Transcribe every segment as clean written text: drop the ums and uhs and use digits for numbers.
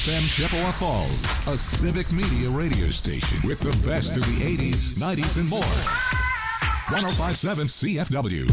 FM Chippewa Falls, a civic media radio station with the best of the 80s, 90s, and more. 105.7 CFW.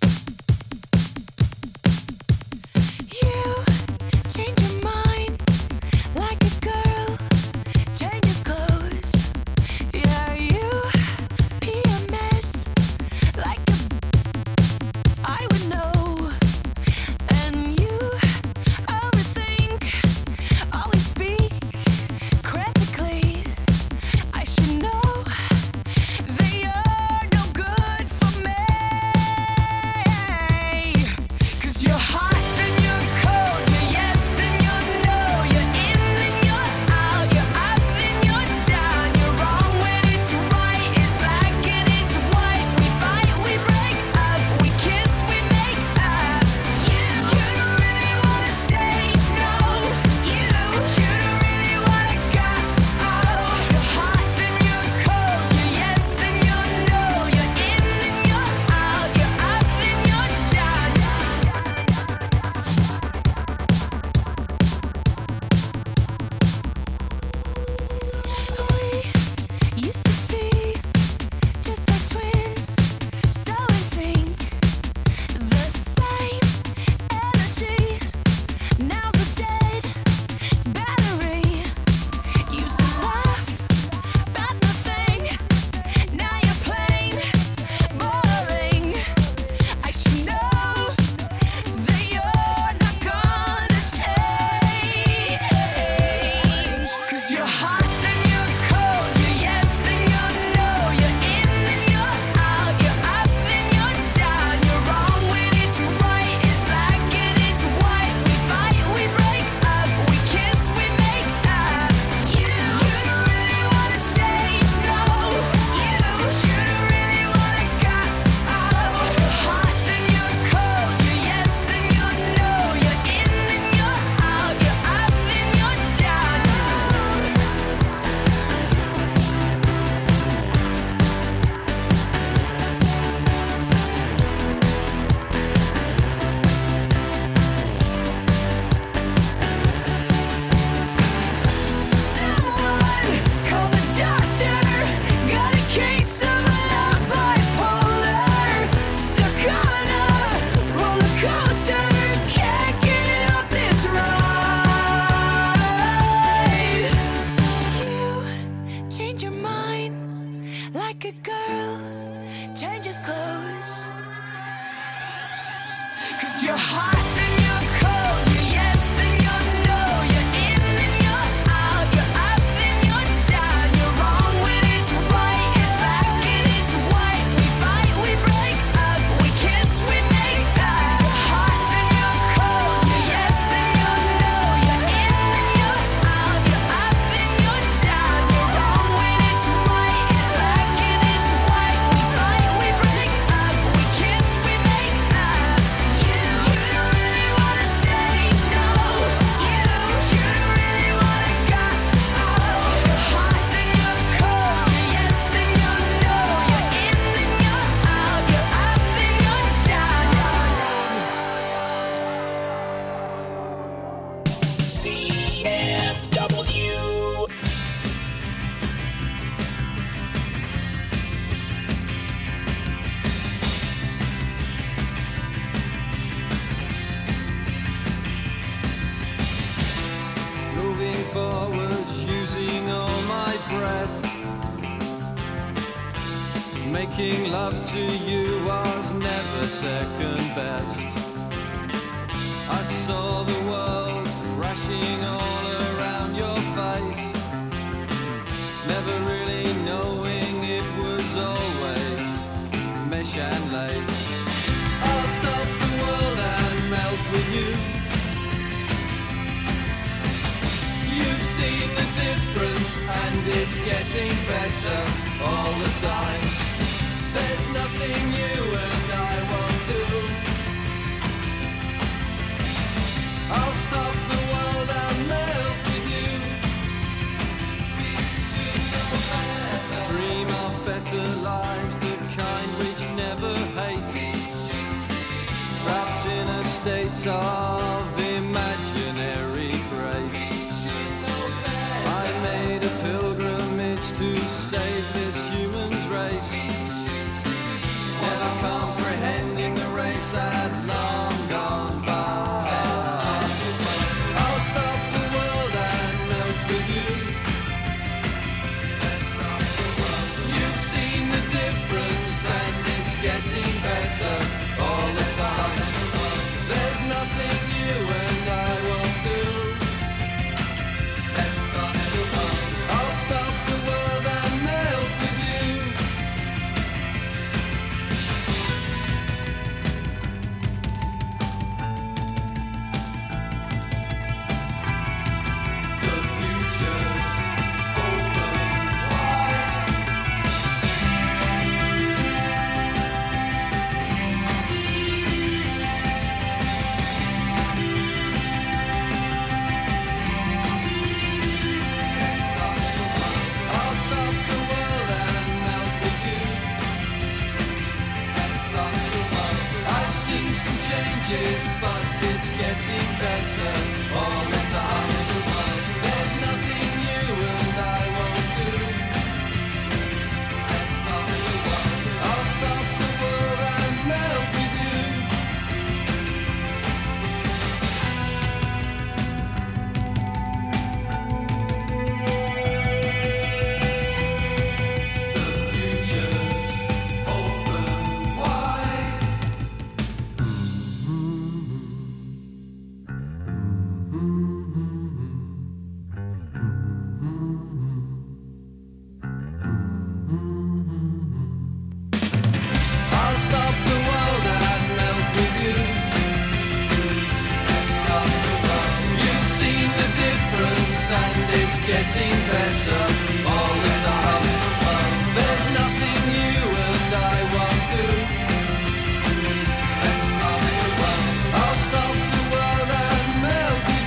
Making love to you was never second best. I saw the world crashing all around your face, never really knowing it was always mesh and lace. I'll stop the world and melt with you. You've seen the difference and it's getting better all the time. There's nothing you and I won't do. I'll stop the world and melt with you. We should know better. Dream of better lives, the kind which never hate. Trapped in a state of imaginary grace. to save this human's race. Never comprehending the race had long gone by. I'll stop the world and melt with you. You've seen the difference and it's getting better all the time. There's nothing you and I won't do. I'll stop the world and melt with you. The future's open wide. I'll stop the world and melt with you. I've seen some changes, but it's getting better all the time. There's nothing you and I won't do. I'll stop the world and melt with you. The future's open wide. I'll stop the world and melt with you. You've seen the difference and it's getting better all the time. There's nothing you and I won't do. I'll stop the world and melt with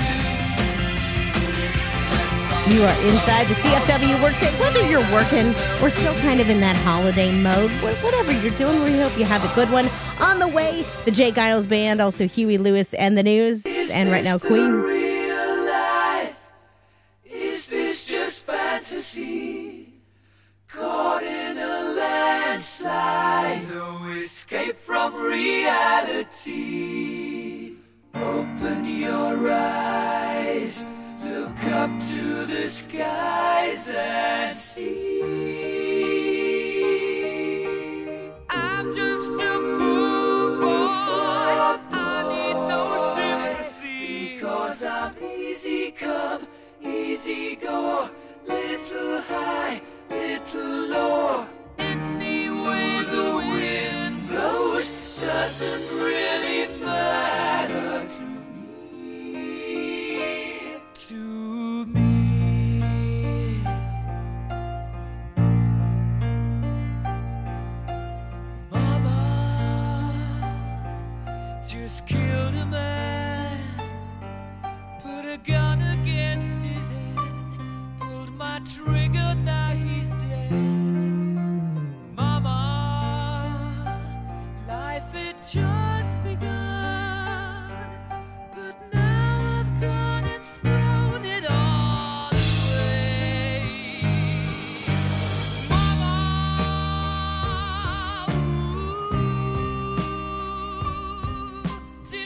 you. You are inside the CFW workday, whether you're working or still kind of in that holiday mode, whatever you're doing, we hope you have a good one. On the way, the Jay Giles Band, also Huey Lewis and the News, and right now, Queen. Real life? Is this just fantasy? Caught in a landslide, no escape from reality. Open your eyes, look up to the skies and see. I'm just a poor boy, I need no sympathy. Because I'm easy come, easy go, little high, little low. Any way the wind blows doesn't really matter to me. To me. Mama just killed a man, put a gun against his head, pulled my trigger, now he's dead. Mama, life had just begun, but now I've gone and thrown it all away. Mama, ooh,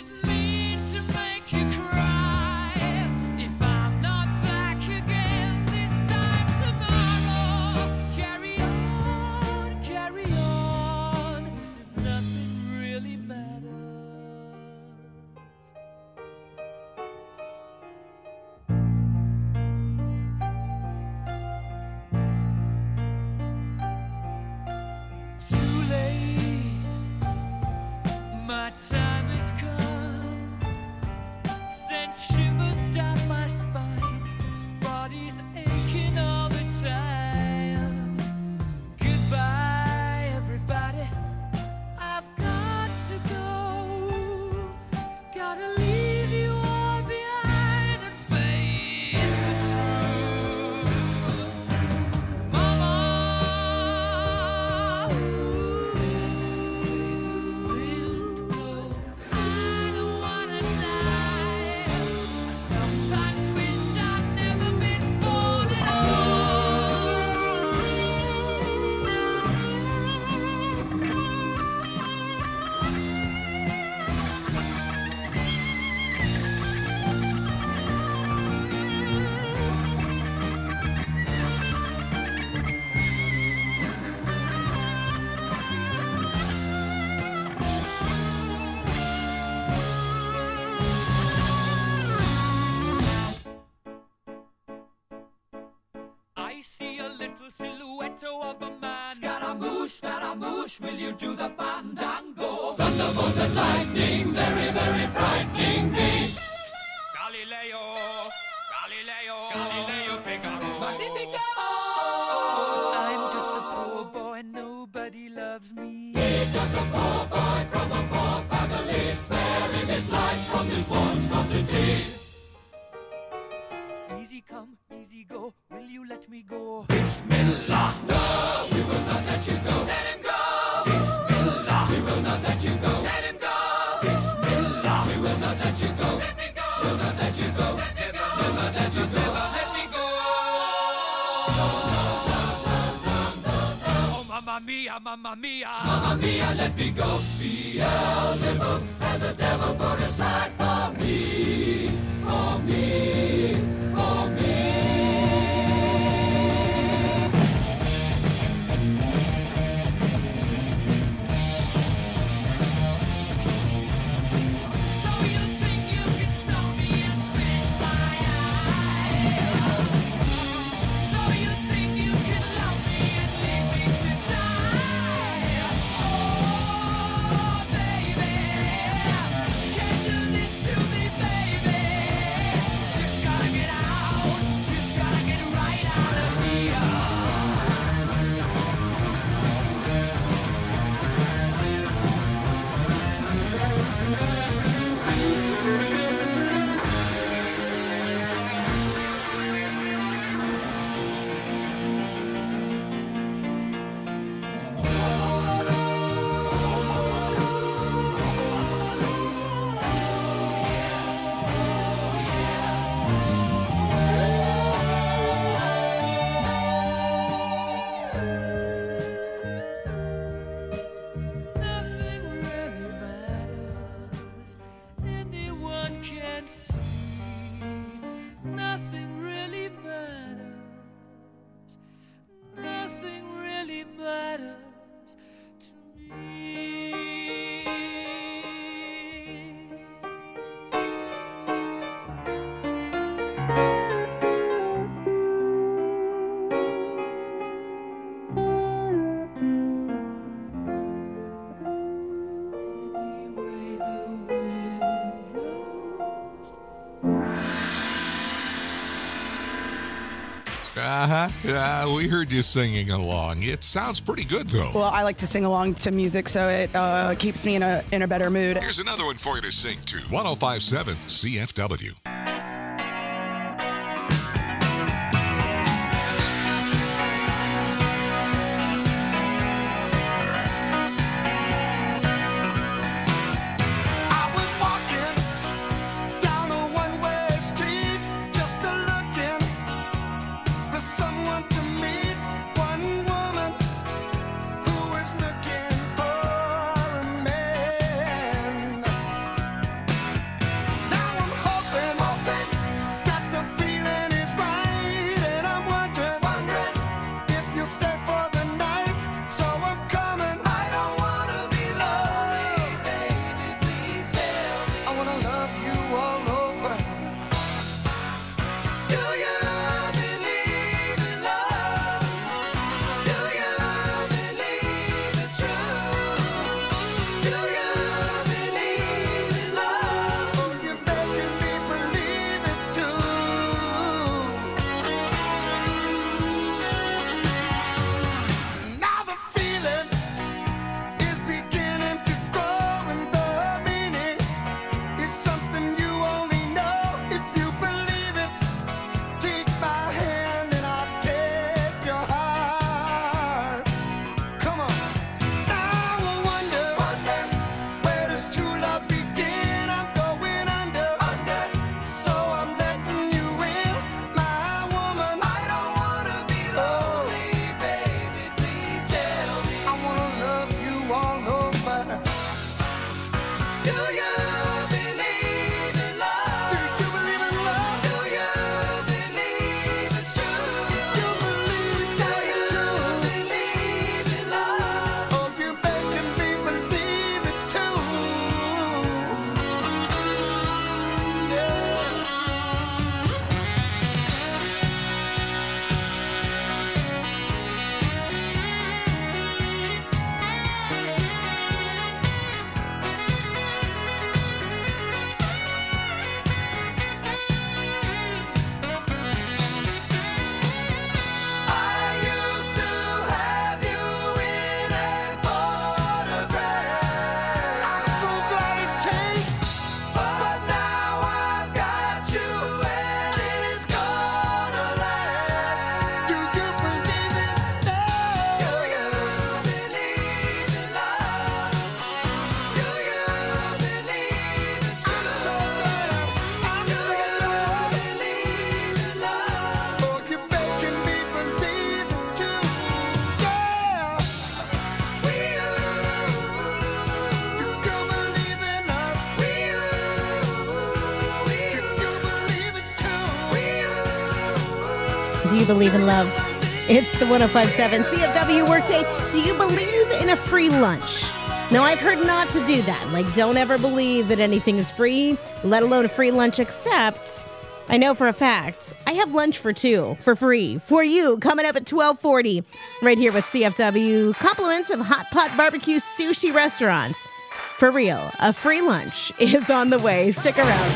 little silhouette of a man. Scaramouche, will you do the fandango? Thunderbolt and lightning, very, very frightening me. Galileo, Figaro. Magnifico! I'm just a poor boy, nobody loves me. He's just a poor boy from a poor family, sparing his life from this monstrosity. Easy come, easy go, will you let me go? Bismillah, no, we will not let you go. Let him go! Bismillah, we will not let you go. Let him go! Bismillah, we will not let you go. Let me go! We'll not let you go. Let me go! We'll not let you go. Let me go! Oh, mamma mia, mamma mia. Mamma mia, let me go. Beelzebub has a devil put aside for me. For me. For me. We heard you singing along. It sounds pretty good, though. Well, I like to sing along to music, so it keeps me in a better mood. Here's another one for you to sing to. 105.7 CFW. Now I'm hoping Do you believe in love? It's the 105.7 CFW Workday. Do you believe in a free lunch? No, I've heard not to do that. Like, don't ever believe that anything is free, let alone a free lunch, except I know for a fact I have lunch for two for free for you coming up at 12:40 right here with CFW. Compliments of Hot Pot Barbecue Sushi Restaurants. For real, a free lunch is on the way. Stick around.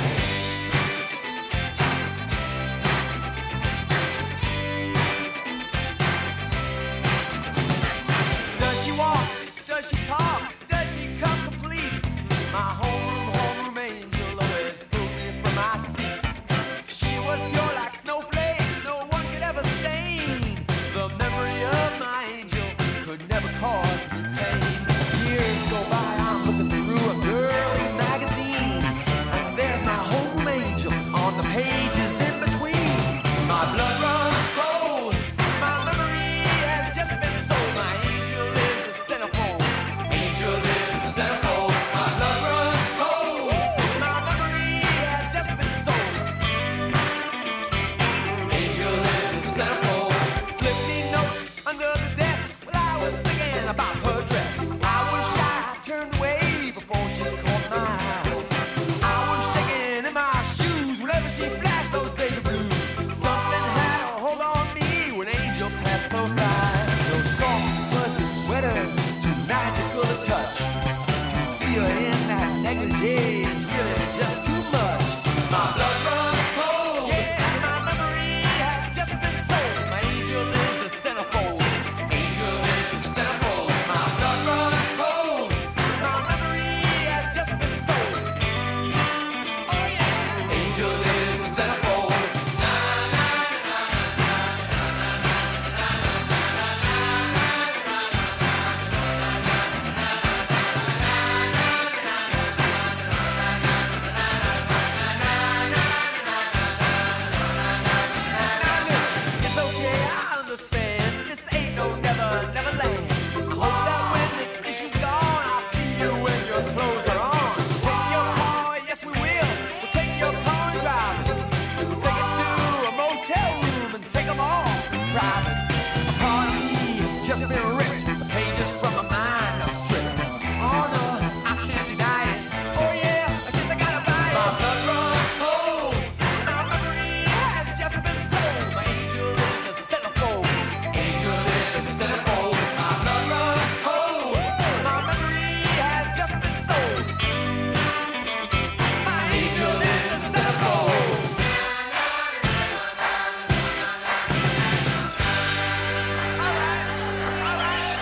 Does she walk? Does she talk? Does she come complete? My homeroom angel always pulled me from my seat. She was pure like snowflakes, no one could ever stain. The memory of my angel could never cause me pain. Years go by, I'm looking through a girly magazine, and there's my homeroom angel on the pages in between. My blood runs cold, my memory has just been sold. My angel is the centerfold. Angel is the centerfold. My blood runs cold, my memory has just been sold. Angel is the centerfold. Slip me notes under the desk while I was thinking about her dress. I was shy, turned away before she caught my eye. I was shaking in my shoes whenever she flashed those baby blues. Something had a hold on me when Angel passed close by. Those soft, fuzzy sweaters, too magical to touch. To see her in that negligee is really just too much. My blood runs cold, yeah, my memory has just been sold. My angel is the centerfold. Angel is the centerfold. My blood runs cold, my memory has just been sold. Oh yeah, angel is the centerfold. It's okay, I understand. This ain't no never land. I hope that when this issue's gone, I'll see you when your clothes are on. Take your car, yes we will. We'll take your car and drive it. We'll take it to a motel room and take them all private. A part of me has just been ripped. The pages from my mind are stripped. Oh no, I can't deny it. Oh yeah, I guess I gotta buy it. My blood runs cold. My memory has just been sold. My angel is the centerfold. Angel is the centerfold. My blood runs cold. My memory has just been sold. My angel is the centerfold. All right.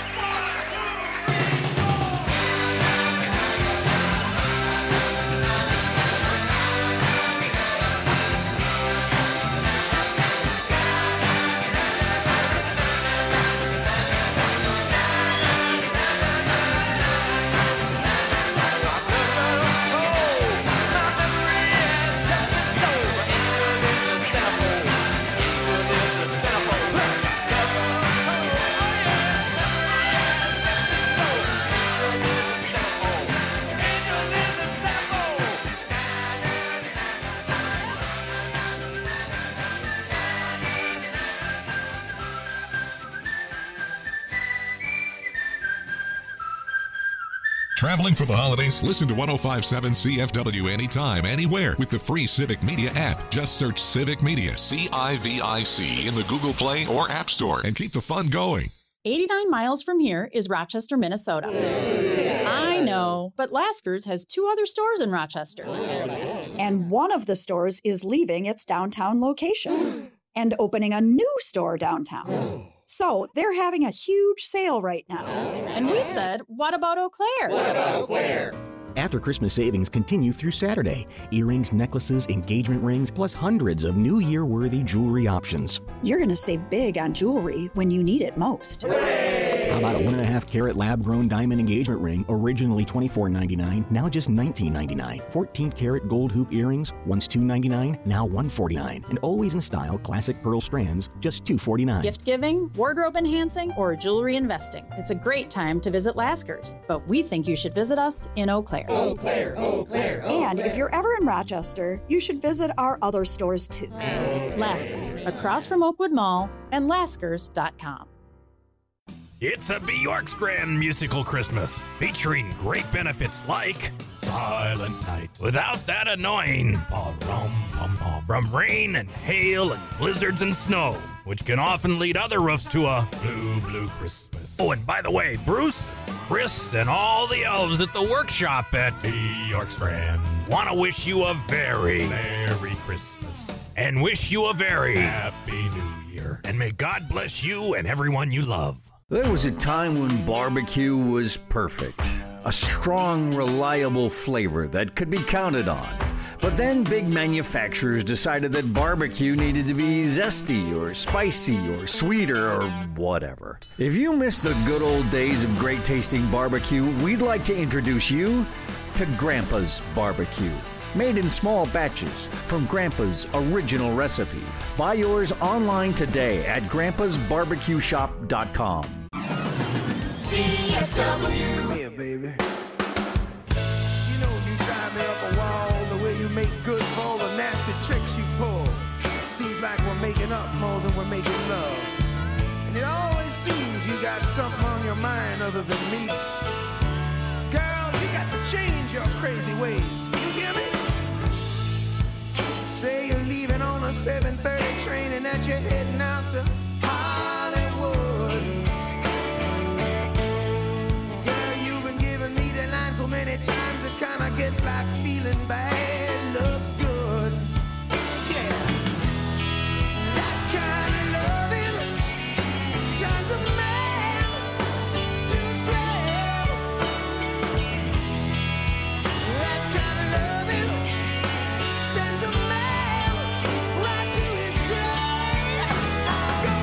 105.7. Traveling for the holidays? Listen to 105.7 CFW anytime, anywhere with the free Civic Media app. Just search Civic Media, CIVIC, in the Google Play or App Store and keep the fun going. 89 miles from here is Rochester, Minnesota. I know, but Lasker's has 2 other stores in Rochester. And one of the stores is leaving its downtown location and opening a new store downtown. So they're having a huge sale right now. And we said, what about Eau Claire? After Christmas savings continue through Saturday. Earrings, necklaces, engagement rings, plus hundreds of New Year-worthy jewelry options. You're going to save big on jewelry when you need it most. How about a 1.5-carat lab-grown diamond engagement ring, originally $24.99, now just $19.99. 14-carat gold hoop earrings, once $2.99, now $149. And always in style classic pearl strands, just $249. Gift giving, wardrobe enhancing, or jewelry investing. It's a great time to visit Lasker's, but we think you should visit us in Eau Claire. Claire. Eau Claire, Eau Claire, Eau And if you're ever in Rochester, you should visit our other stores too. Laskers, across from Oakwood Mall, and laskers.com. It's a Bjork's Grand Musical Christmas, featuring great benefits like Silent Night, without that annoying pa-rum-pum-pum from rain and hail and blizzards and snow, which can often lead other roofs to a blue Christmas. Oh, and by the way, Bruce, Chris, and all the elves at the workshop at Bjork's Grand want to wish you a very Merry Christmas and wish you a very Happy New Year. And may God bless you and everyone you love. There was a time when barbecue was perfect. A strong, reliable flavor that could be counted on. But then big manufacturers decided that barbecue needed to be zesty or spicy or sweeter or whatever. If you miss the good old days of great tasting barbecue, we'd like to introduce you to Grandpa's Barbecue. Made in small batches from Grandpa's original recipe. Buy yours online today at grandpasbarbecueshop.com. CFW. Come here, baby. You know you drive me up a wall, the way you make good for all the nasty tricks you pull. Seems like we're making up more than we're making love. And it always seems you got something on your mind other than me. Girl, you got to change your crazy ways. You hear me? Say you're leaving on a 7:30 train and that you're heading out to Hollywood. Girl, you've been giving me the line so many times it kinda gets like feeling bad looks good. Yeah, that kind of loving turns a man to slave. That kind of loving sends a man right to his grave. I'm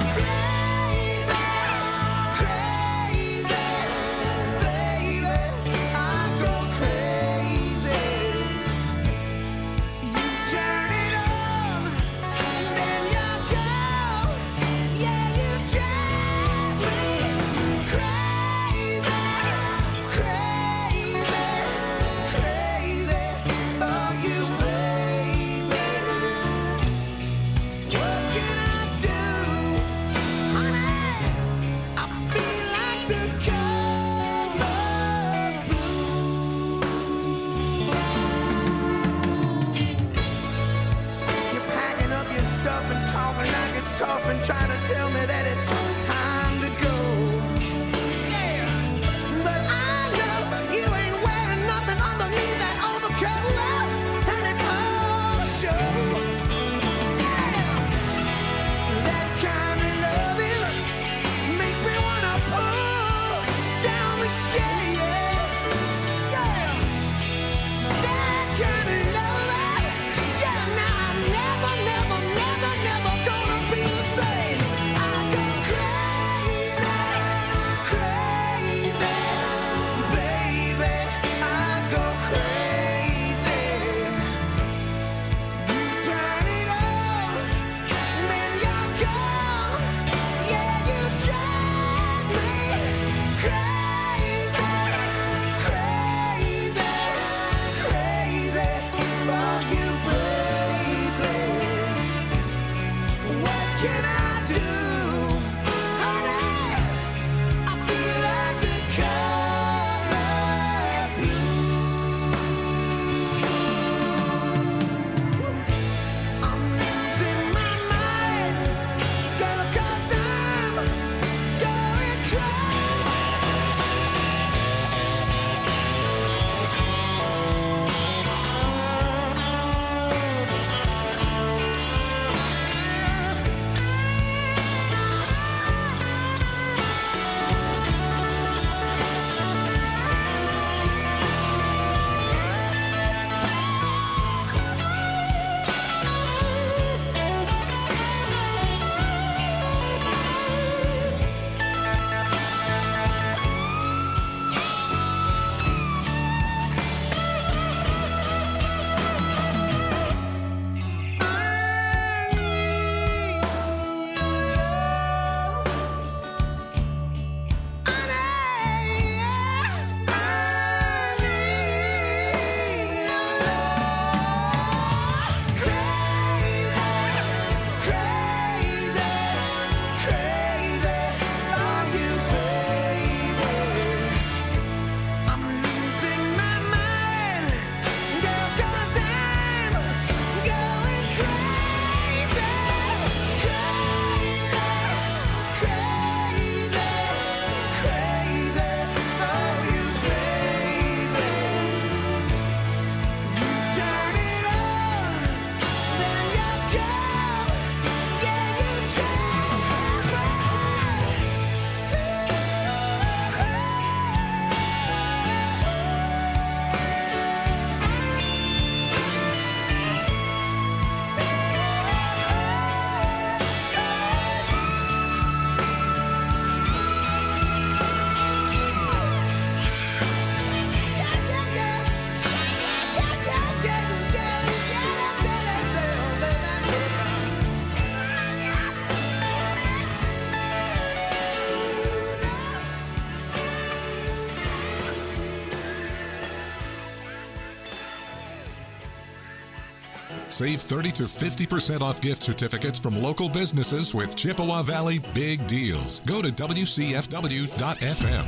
Save 30 to 50% off gift certificates from local businesses with Chippewa Valley Big Deals. Go to WCFW.FM.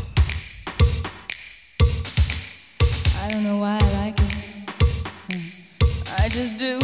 I don't know why I like it. I just do.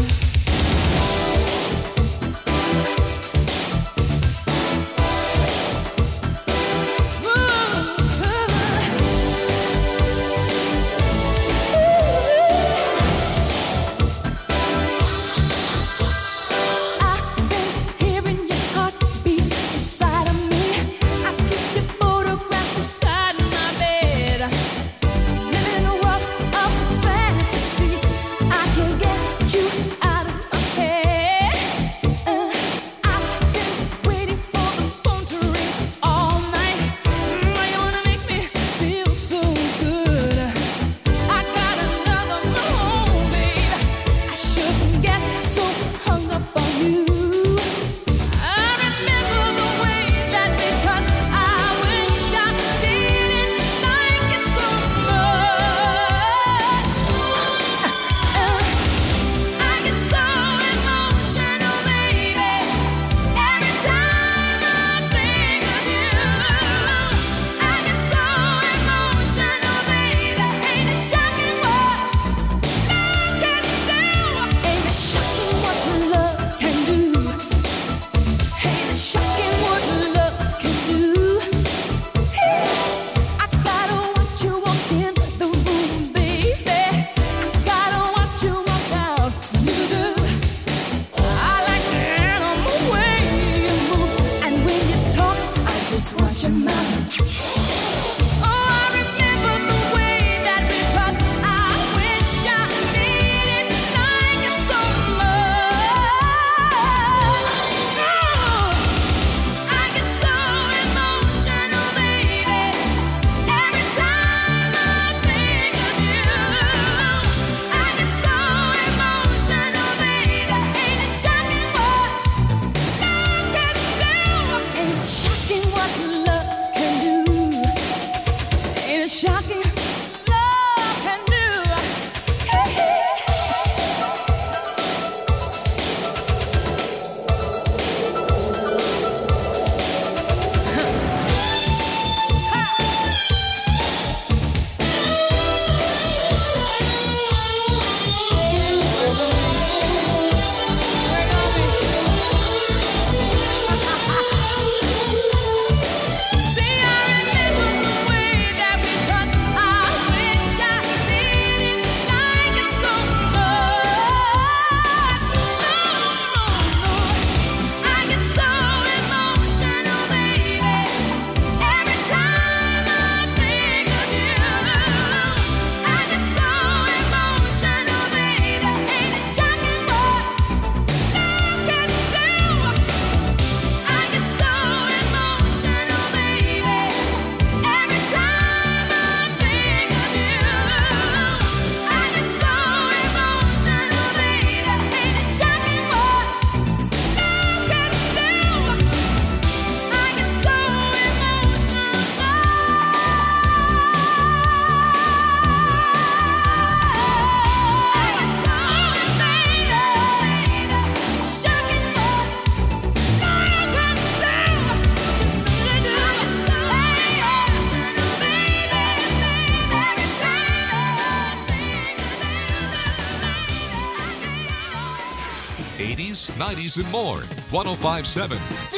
'80s, '90s, and more. 105.7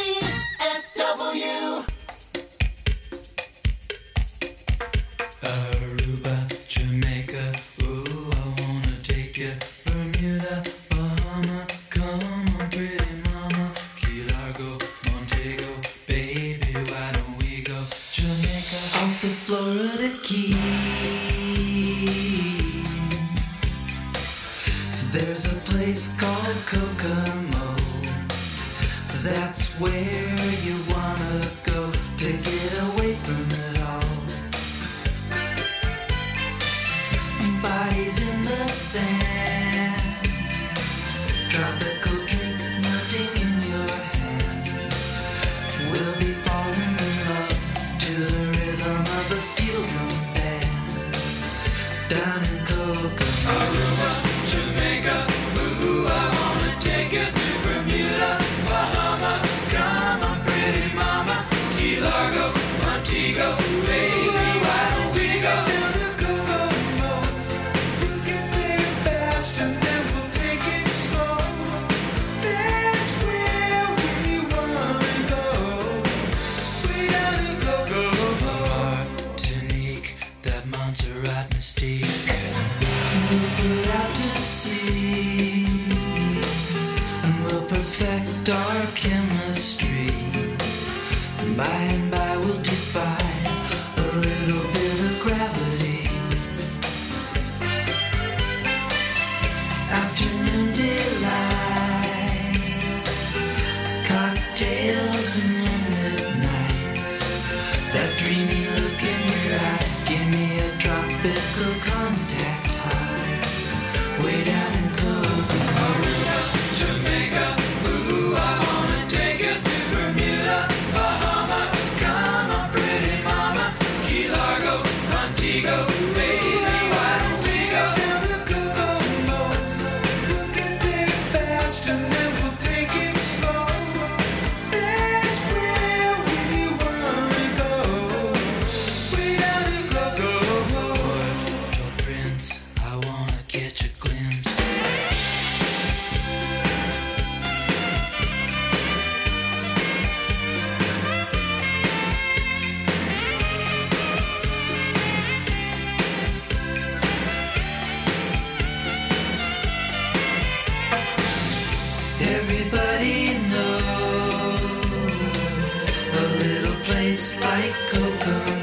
CFW. Aruba, Jamaica, ooh, I wanna take you. Bermuda, Bahama, come on, pretty mama. Key Largo, Montego, baby, why don't we go? Jamaica, off the Florida Keys. There's a place called Kokomo. That's where like Kokomo.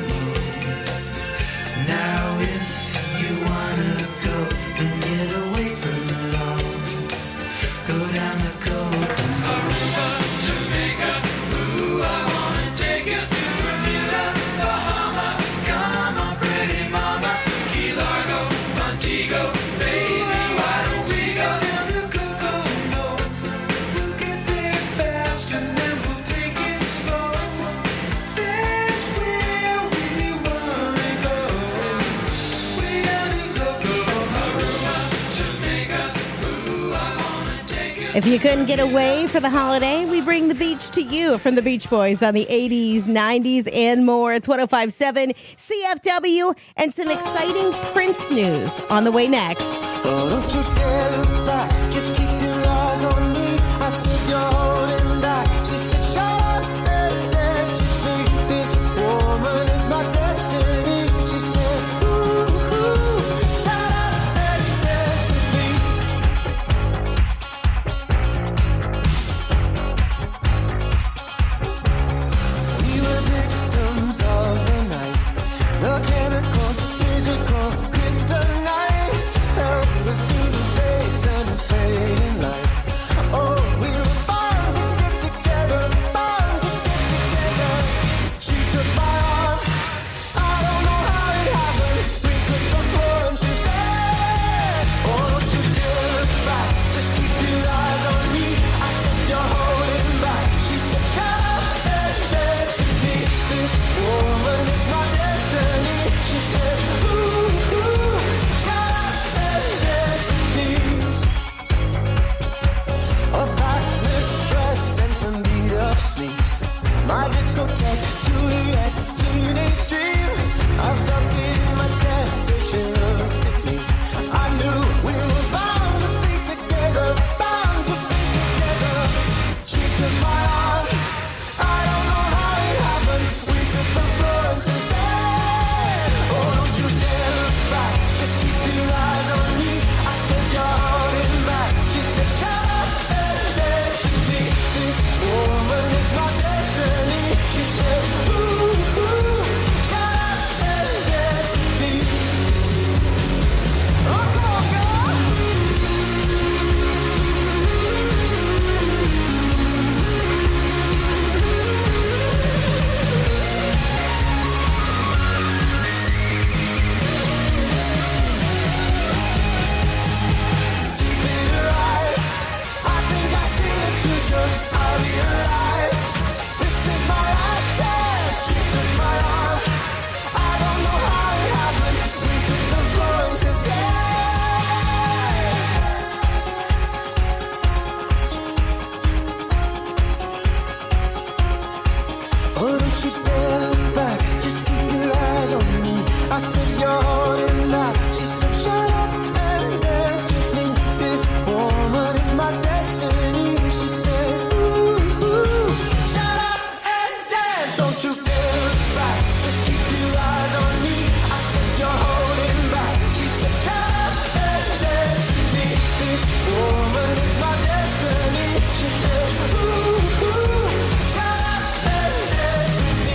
Now if you wanna go and get away from it all, go down the Kokomo. Aruba, Jamaica, ooh, I wanna take you through Bermuda, Bahama. Come on, pretty mama, Key Largo, Montego, baby, why don't we go down the Kokomo? We'll get there fast and then we'll take it slow. That's where we wanna go. We gotta go, Aruba, Jamaica, ooh, I wanna take you. If you couldn't get away for the holiday, we bring the beach to you from the Beach Boys on the 80s, 90s, and more. It's 105.7 CFW and some exciting Prince news on the way next. Oh, don't you dare look back, just keep your eyes on me. I said you're holding back. She said, shut up and dance with me. This woman is my destiny. She said, ooh, shut up and dance with me. We were victims of the night, the chemical, physical, kryptonite. Helpless to the base and a fading light. Oh, we were born to get together, born to get together. She took my arm, I don't know how it happened. We took the floor and she said, oh, don't you dare look back, just keep your eyes on me. I said you're holding back. She said, shut up and dance with me. This woman is my destiny. She said, ooh, shut up and dance with me. A backless dress and some beat up sneaks. My discotheque, Juliet, teenage dream. I felt it in my chest as she looked at me. I knew we were bound to be together, bound to be together. She took my arm, I don't know how it happened. We took the floor and she said, oh, don't you dare look back, just keep your eyes on me. I said you're holding back. She said, shut up and dance with me. This woman is my destiny. She said, ooh, shut up and dance with me. Oh, come on, girl. Deep in her eyes, I think I see the future. I realize this is my last chance. She took my arm, I don't know how it happened. We took the floor and she said, oh, don't you dare look back, just keep your eyes on me. I said you're holding back. She said, shut up and dance with me. This woman is my destiny. She said, ooh, shut up and dance. Don't you dare look back, just keep your eyes on me. I said you're holding back. She said, shut up and dance with me. This woman is my destiny. She said, ooh, shut up and dance with me.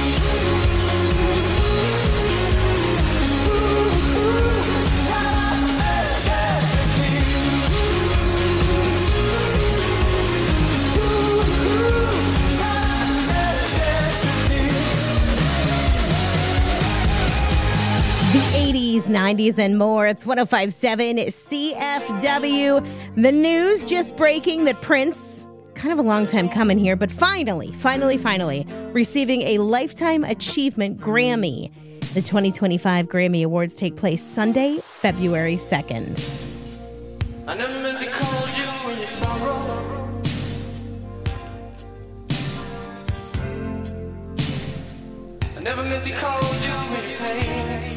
Shut up and dance with me. Shut up and dance with me. The 80s, 90s, and more. It's 105.7 CFW. The news just breaking that Prince, kind of a long time coming here, but finally, receiving a Lifetime Achievement Grammy. The 2025 Grammy Awards take place Sunday, February 2nd. I never meant to call you in your sorrow. I never meant to call you in your pain.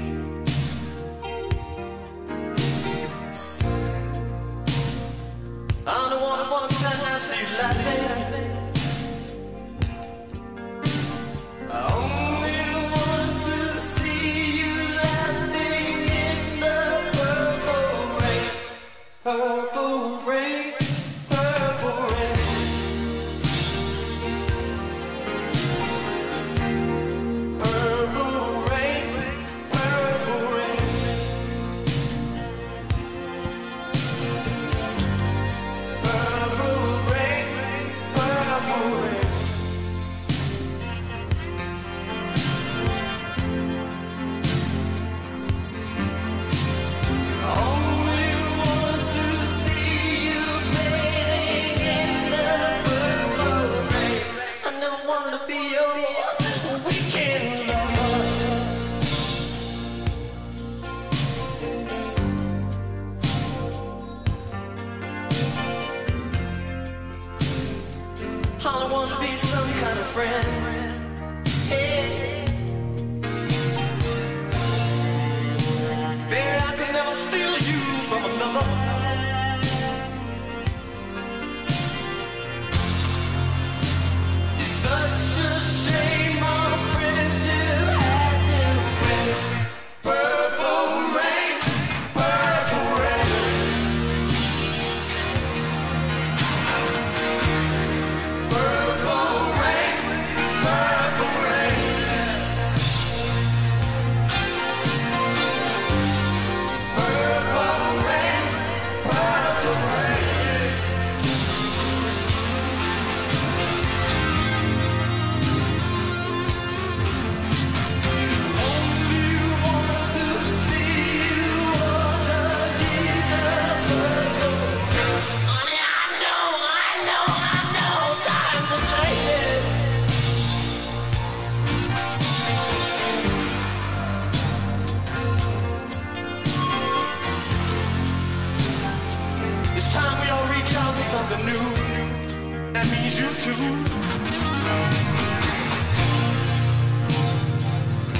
I don't want to see you laughing. I only want to see you laughing in the purple rain. Purple rain, purple rain.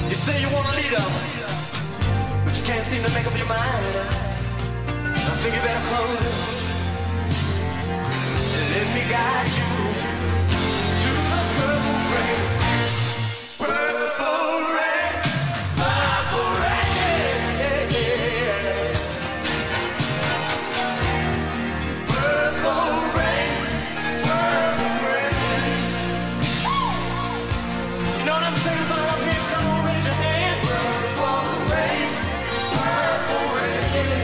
You say you want a leader, but you can't seem to make up your mind. I think you better close and let me guide you to the purple rain. Purple rain, purple rain, yeah, yeah. Purple rain, purple rain. You know what I'm saying about up here? Come on, raise your hand. Purple rain, purple rain.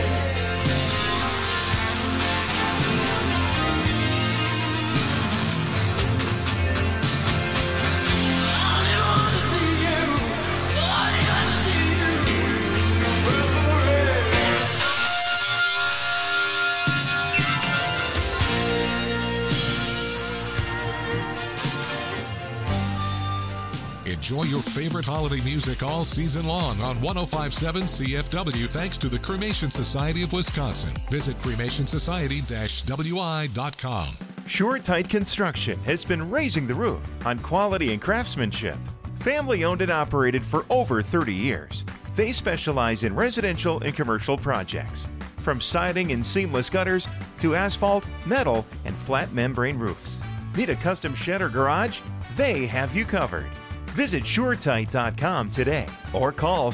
Enjoy your favorite holiday music all season long on 105.7 CFW thanks to the Cremation Society of Wisconsin. Visit cremationsociety-wi.com. SureTight Construction has been raising the roof on quality and craftsmanship. Family owned and operated for over 30 years. They specialize in residential and commercial projects, from siding and seamless gutters to asphalt, metal, and flat membrane roofs. Need a custom shed or garage? They have you covered. Visit SureTight.com today or call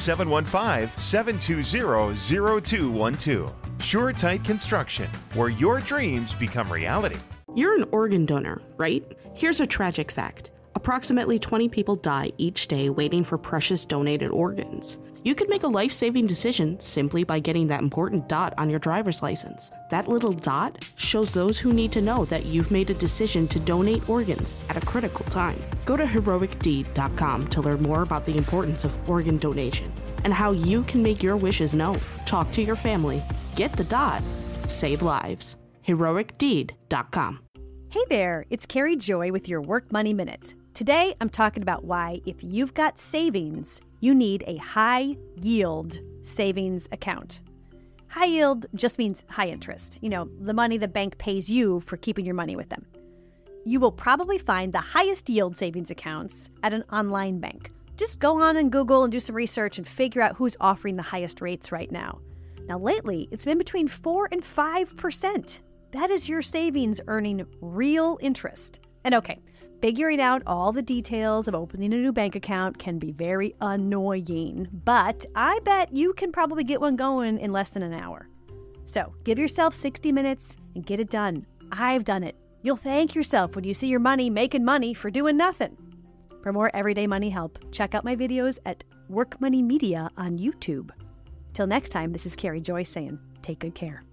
715-720-0212. SureTight Construction, where your dreams become reality. You're an organ donor, right? Here's a tragic fact. Approximately 20 people die each day waiting for precious donated organs. You could make a life-saving decision simply by getting that important dot on your driver's license. That little dot shows those who need to know that you've made a decision to donate organs at a critical time. Go to heroicdeed.com to learn more about the importance of organ donation and how you can make your wishes known. Talk to your family, get the dot, save lives. heroicdeed.com. Hey there, it's Carrie Joy with your Work Money Minute. Today, I'm talking about why, if you've got savings, you need a high-yield savings account. High yield just means high interest. You know, the money the bank pays you for keeping your money with them. You will probably find the highest yield savings accounts at an online bank. Just go on and Google and do some research and figure out who's offering the highest rates right now. Now, lately, it's been between 4 and 5%. That is your savings earning real interest. And okay, figuring out all the details of opening a new bank account can be very annoying, but I bet you can probably get one going in less than an hour. So give yourself 60 minutes and get it done. I've done it. You'll thank yourself when you see your money making money for doing nothing. For more everyday money help, check out my videos at Work Money Media on YouTube. Till next time, this is Carrie Joy saying, take good care.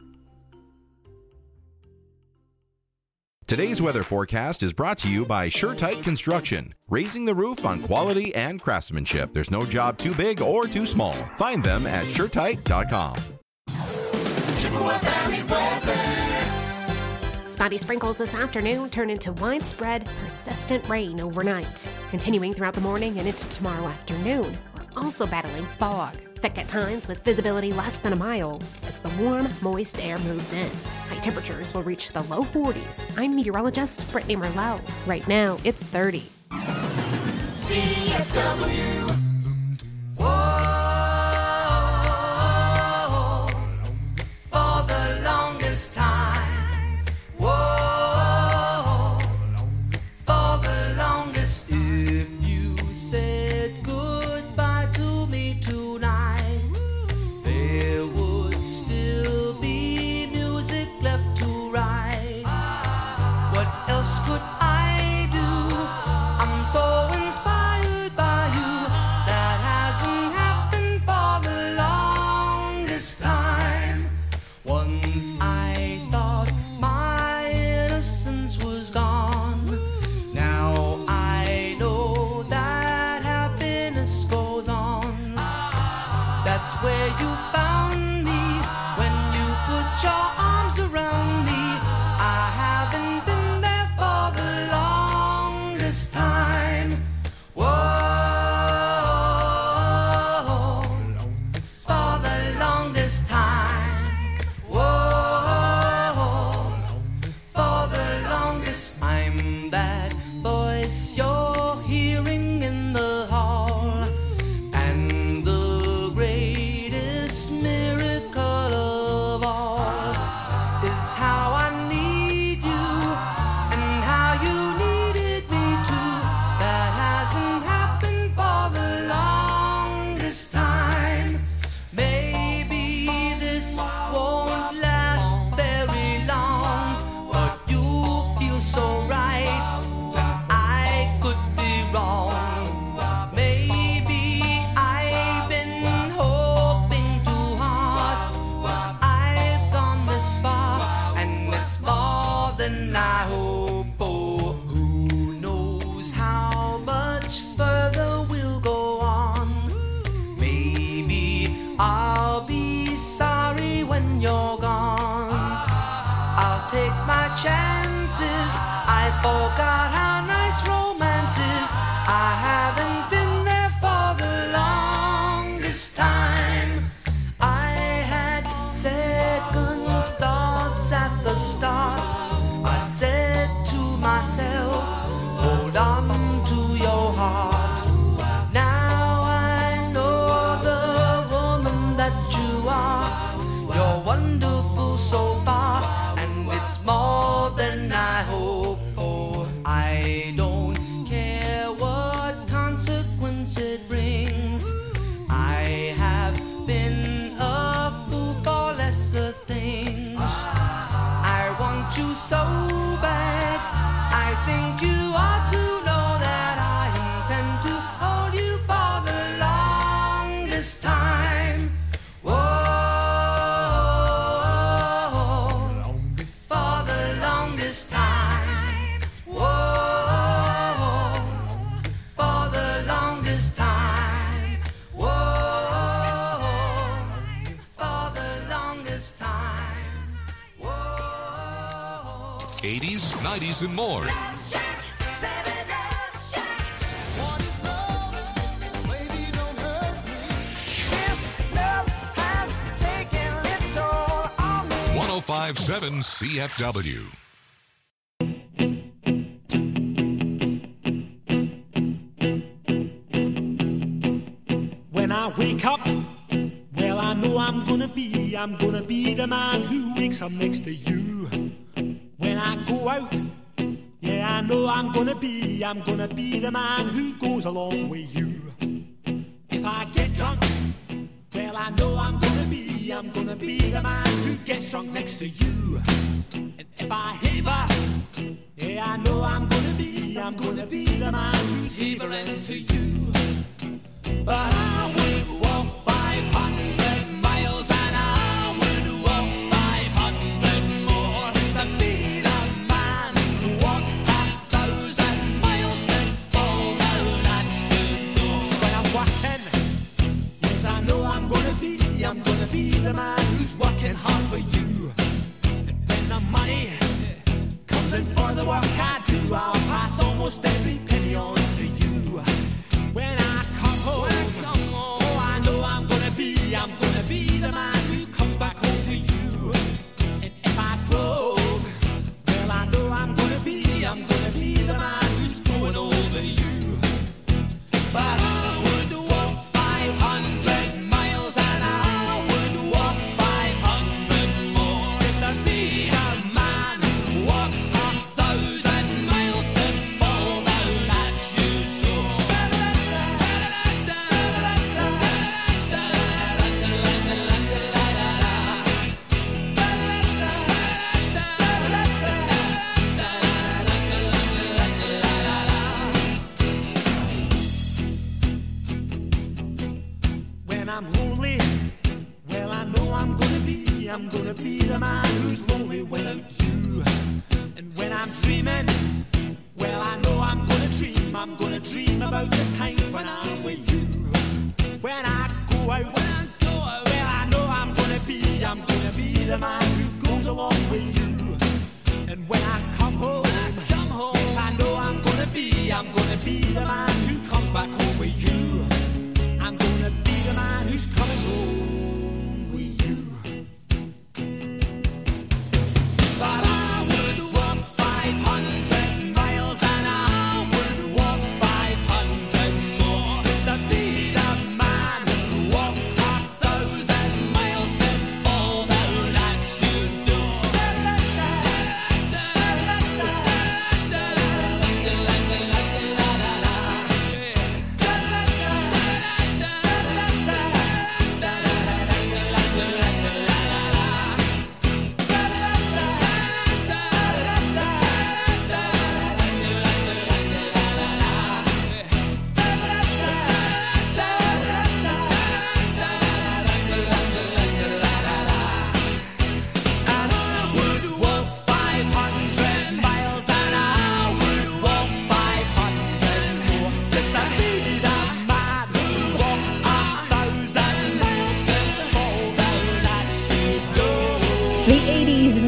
Today's weather forecast is brought to you by SureTight Construction, raising the roof on quality and craftsmanship. There's no job too big or too small. Find them at SureTight.com. Chippewa Valley weather. Spotty sprinkles this afternoon turn into widespread, persistent rain overnight. Continuing throughout the morning and into tomorrow afternoon, we're also battling fog. Thick at times with visibility less than a mile as the warm, moist air moves in. High temperatures will reach the low 40s. I'm meteorologist Brittany Merlot. Right now, it's 30. CFW. For the longest time. Whoa. For the longest. If you said goodbye to me tonight, there would still be music left to write. What else could I do? I'm so inspired by you. forgot how nice romance is. I haven't been there for the longest time. I had second thoughts at the start. I said to myself, hold on to your heart. Now I know the woman that you are. You're wonderful so far, and it's more than I hoped for. I don't care what consequence it brings. I have been a fool for lesser things. I want you so bad. I think you ought to know that I intend to hold you for the longest time. Whoa, for the longest time. Whoa, for the longest time. Whoa, for the longest time. Whoa. 80s, 90s, and more. This love has taken its toll on me. 1057 CFW. When I wake up, well, I know I'm gonna be the man who wakes up next to you. When I go out, yeah, I know I'm gonna be the man who goes along with you. If I get drunk, well, I know I'm gonna be the man who gets drunk next to you. And if I haver, yeah, I know I'm gonna be the man who's havering to you. But I would walk 500 miles and I would walk 500 more just to be the man who walked 1,000 miles to fall down at your door. When I'm walking, yes, I know I'm gonna be the man who's working hard for you. And when the money comes in for the work I do, I'll pass almost every penny on to you. When I come home, oh, I know I'm gonna be the man who comes back home to you. And if I drove, well, I know I'm gonna be the man who's going over you. But I would walk 500 miles and I would walk 500 more just to be the man who walks 1,000 miles to fall down at your door. When I'm lonely, well, I know I'm gonna be the man who's lonely without you. And when I'm dreaming, well, I know I'm gonna dream about the time when I'm with you. When I go out, well, I know I'm gonna be the man who goes along with you. And when I come home, yes, I know I'm gonna be the man who comes back home with you. I'm gonna be the man who's coming home with you. But I would walk 500 miles and I would walk 500 more just to be the man who walks 1,000 miles to fall down at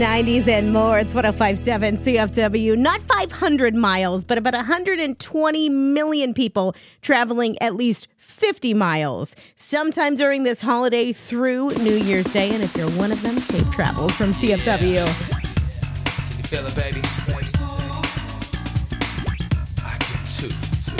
90s, and more. It's 105.7 CFW. Not 500 miles, but about 120 million people traveling at least 50 miles sometime during this holiday through New Year's Day. And if you're one of them, safe travels from CFW. Can you feel it, baby? I can too.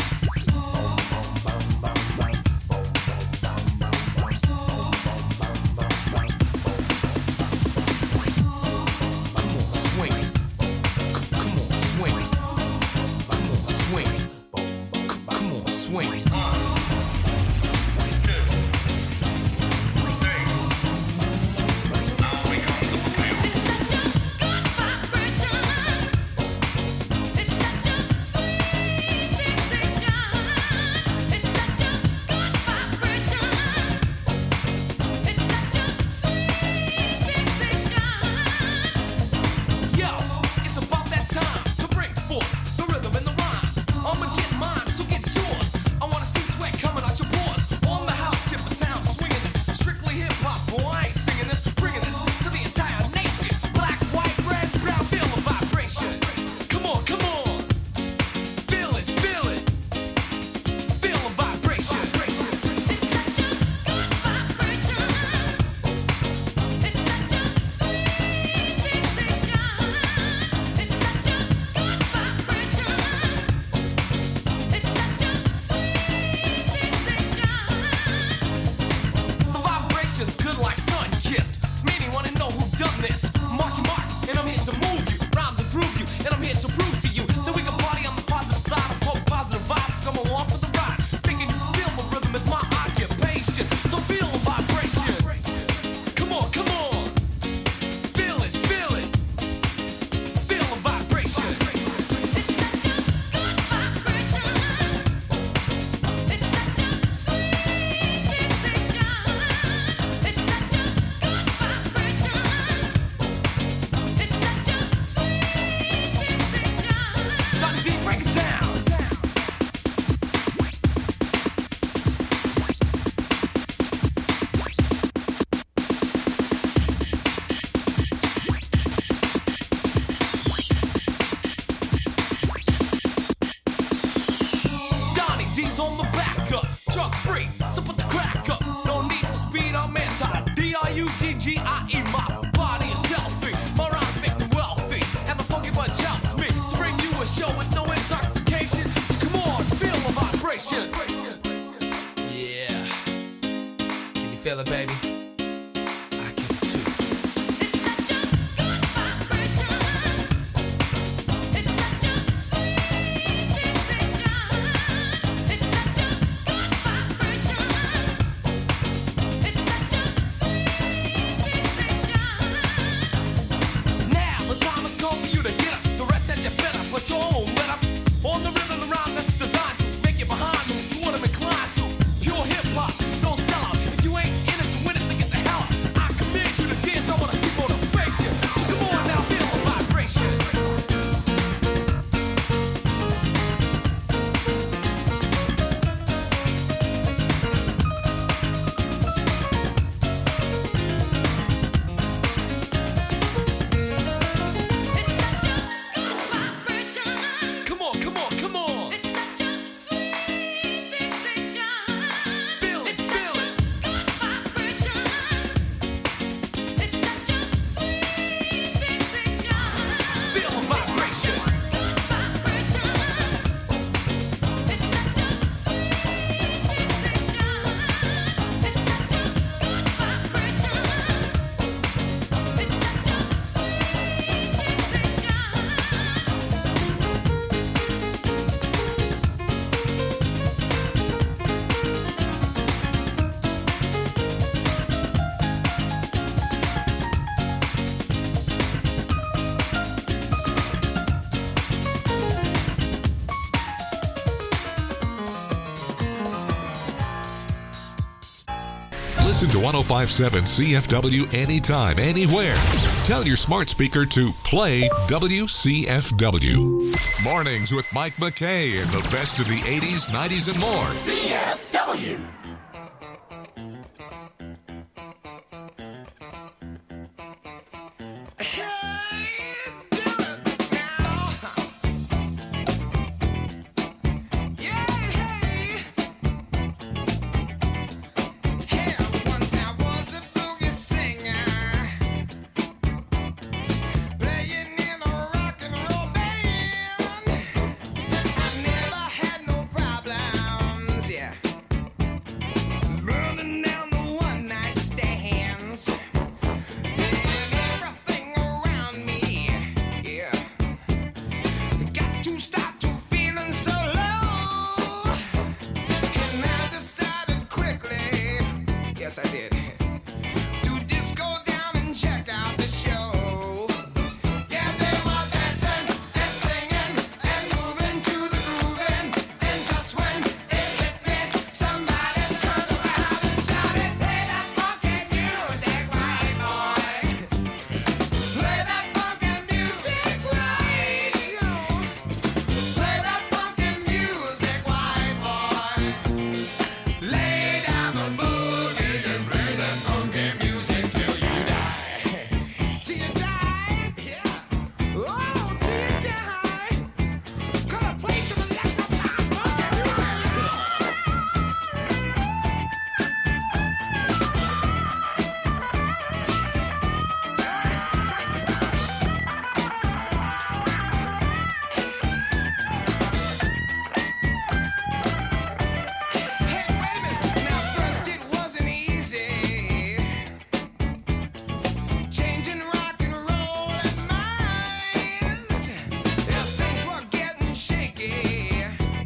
Listen to 105.7 CFW anytime, anywhere. Tell your smart speaker to play WCFW. Mornings with Mike McKay and the best of the 80s, 90s, and more. CFW. Hey! Yes, I did. To disco down and check out the show. Yeah, they were dancing and singing and moving to the grooving. And just when it hit me, somebody turned around and shouted, play that funky music, right, boy. Play that funky music, right. Play that funky music, white boy. Lay down the boogie and play that funky music till you die. Till you die, yeah. Oh, till you die. Gonna play some electrified funky music. Now first it wasn't easy, changing rock and roll and minds. Yeah, things were getting shaky.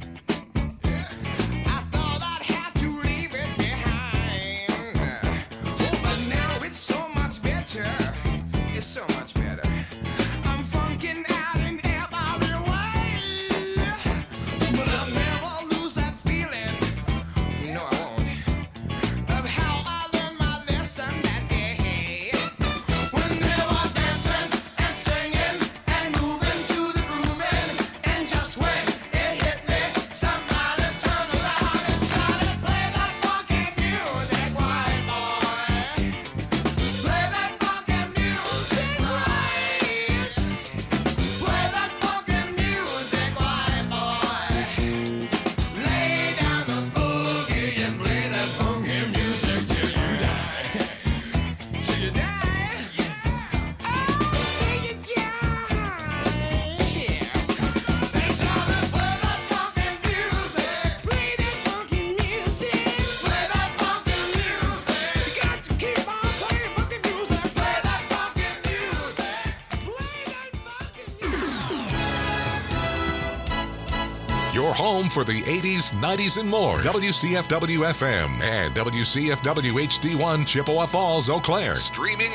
I thought I'd have to leave it behind. Oh, but now it's so much better. It's so much better. I'm funking out in every way, but I'll never lose that feeling. No, I won't. Of how I learned my lesson that day. When they were dancing and singing and moving to the grooving. And just when it hit me, somebody turned around and shouted, play that funky music, white boy. Play that funky music, right. Play that funky music, white boy. Lay down the boogie and play that funky music till you die. Till you die. Oh, till you die. They shouted, play that funky music. Play that funky music. Play that funky music. You got to keep on playing funky music. Play that funky music. Play that funky music. Your home for the 80s, 90s, and more. WCFW FM and WCFW HD1 Chippewa Falls, Eau Claire. Streaming